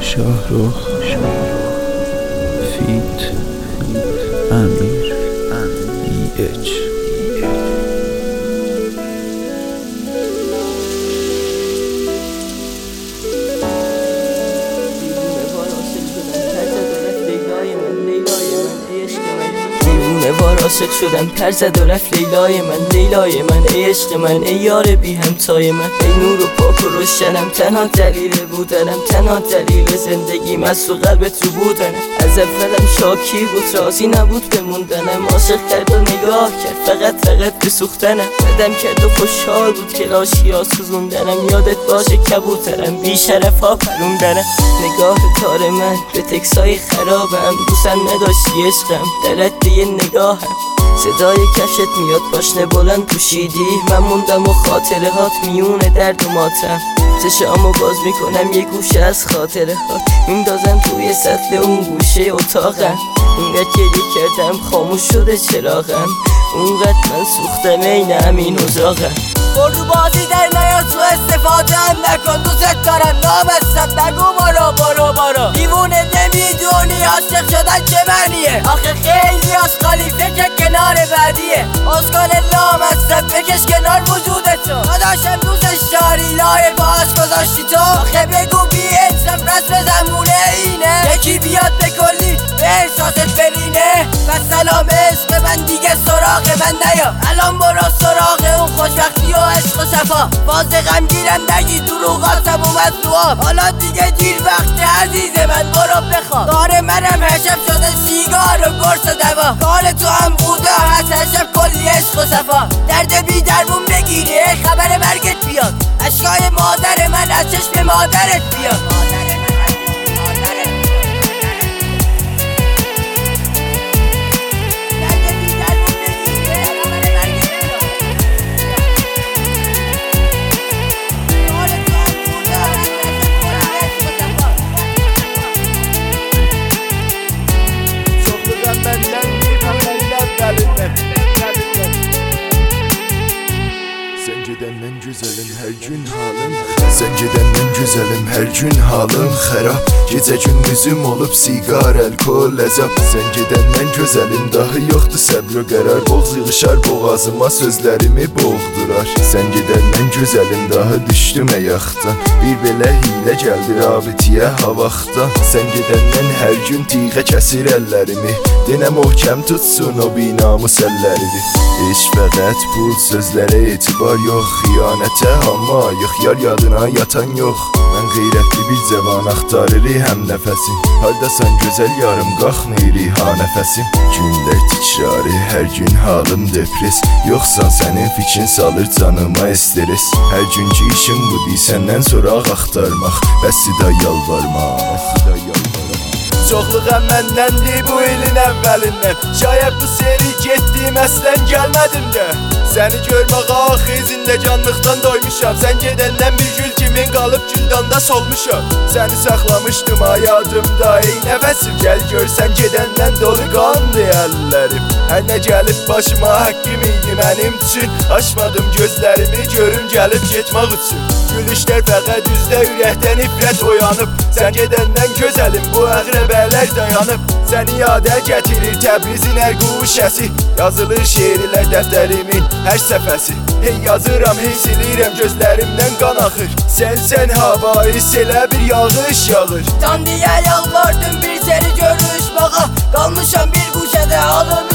شاهرخ فیت امیر ایچ وار عاشق شدم پر زد و رفت لیلای من لیلای من ای عشق من ای یار بی همتای من ای نور و پاک و روشنم تنها دلیل بودنم تنها دلیل زندگیم از تو قلبت رو بودنم از اولم شاکی بود راضی نبود بموندنم عاشق کرد و نگاه کرد فقط بسوختنم ندم کرد و خوشحال بود که لاشی ها سوزوندنم یادت باشه کبوترم بی شرف ها پروندنم نگاه تار من به تکسای خرابم دوستم نداشتی عشقم در رد یه نگاهم صدای کفشت میاد پاشنه بلند پوشیدی من موندم و خاطره هات میونه درد و ماتم چشامو باز میکنم یه گوشه از خاطره هات میندازم توی سطل اون گوشه اتاقم اونقدر گریه کردم خاموش شده چراغم اونقدر من سوختم این همین ازاقم برو بازی در نیا تو استفاده هم نکن دوست دارم نامستم نگو برو دیوونه نمیدونی عاشق شدن چه معنیه آخه خیلی از خالیفه که کنار بعدیه اسکال نامستم بکش کنار وجودتو داداشم دوستش داری لای باش گذاشتی تو آخه بگو بی انصاف رسم زمونه اینه یکی بیاد به کلی به احساست برینه و سلام عشق من دیگه سراغ من نیا الان برو سراغ اون خوشبختی و عشق و صفا باز غمگیرم نگی دروغاتم اومد تو آب حالا دیگه دیر وقت عزیز من برو بخواب کار منم هشم شده سیگار و گرس و دوا کار تو هم بوده هست هشم کلی عشق و صفا درد بی درمون بگیری خبر مرگت بیاد اشکای مادر من از چشم مادرت بیاد Zəngidəndən gözəlim hər gün halım Zəngidəndən gözəlim hər gün halım xərab Gecə gündüzüm olub siqar, əlkol, əzab Zəngidəndən gözəlim daha yoxdur səbr və qərar Boğaz yığışar boğazıma sözlərimi boğdurar Zəngidəndən gözəlim daha düşdüm əyaqdan Bir belə hilə gəldi rabitiyə havaxdan Zəngidəndən hər gün tiğə kəsir əllərimi Denə möhkəm tutsun o binamus əllərimi Heç fəqət pul sözlərə etibar yox Xiyanətə amma yox yar yadına yatan yox Mən qeyrətli bir cavan axtarırı həm nəfəsim Hardasan gözəl yarım qalxmayırı ha nəfəsim Günlər tikrarı hər gün halım depres Yoxsan sənin fikrin salır canıma stres Hər günkü işim budur səndən soraq axtarmaq Bəs-i yalvarmaq Çoxlu qəm məndəndir bu ilin əvvəlindən Şayət bu seri getdim əslən gəlmədim də Səni görmək axizində canlıqdan doymuşam Sən gedəndən bir gül kimin qalıb güldanda solmuşam Səni saxlamışdım hayatımda ey nəfəsim Gəl görsən gedəndən dolu qandı əllərim Hər nə gəlib başıma haqqım idi mənim üçün Açmadım gözlərimi görüm gəlib getmək üçün Gülüşlər fəqət üzdə ürəkdən ifrət oyanıb Sən gedəndən gözəlim bu əqrəbələr dayanıb Səni yadə gətirir Təbrizin hər quşəsi Yazılır şeirlər dəftərimin hər səfəsi Hey yazıram, hey silirəm gözlərimdən qan axır Sən havayis elə bir yağış yağır Tanrıya yalvardım bir seni görüşməğa Qalmışam bir quşədə alım